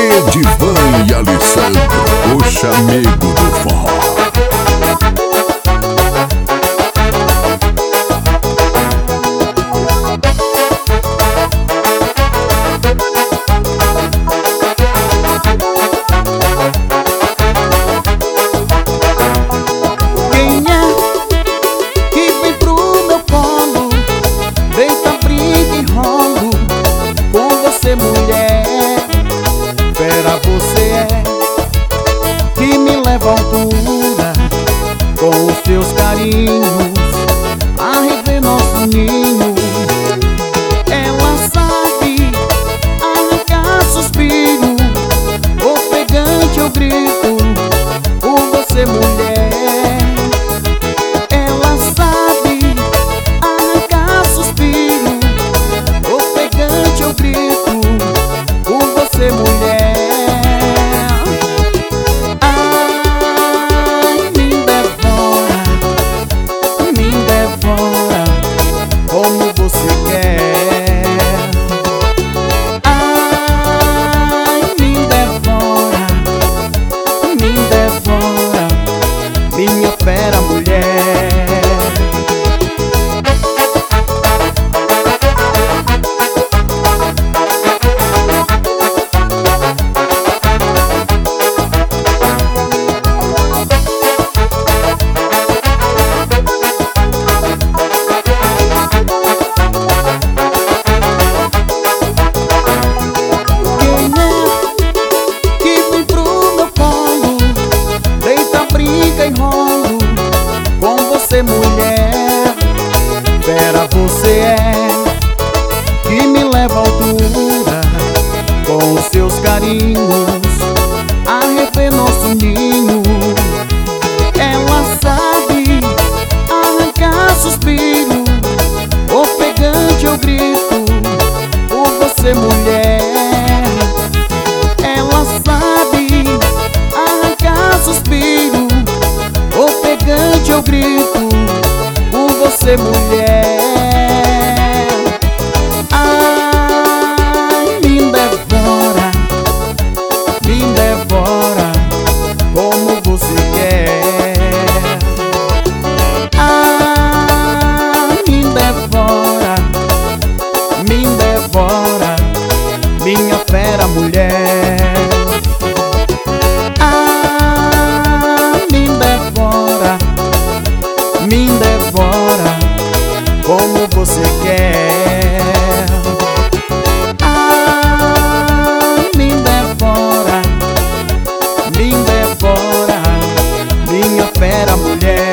Edivan e Alessandro, o chamego do forró. Mulher, fera você é, que me leva à altura com os teus carinhos, a rever nosso ninho. Ela sabe arrancar suspiro, ofegante eu grito por você, mulher. Ela sabe arrancar suspiro, ofegante eu grito por você, mulher. Ai, me devora como você quer. Ai, me devora, minha fera mulher. Enrolo com você, mulher, fera você é, que me leva à altura com os seus carinhos, a rever nosso ninho. Ela sabe arrancar suspiro, ofegante eu grito por você, mulher. Ela sabe arrancar suspiro, ofegante eu grito por você, mulher. Ai, me devora como você quer. Ai, me devora, minha fera mulher. Me devora como você quer. Ai, me devora, minha fera mulher.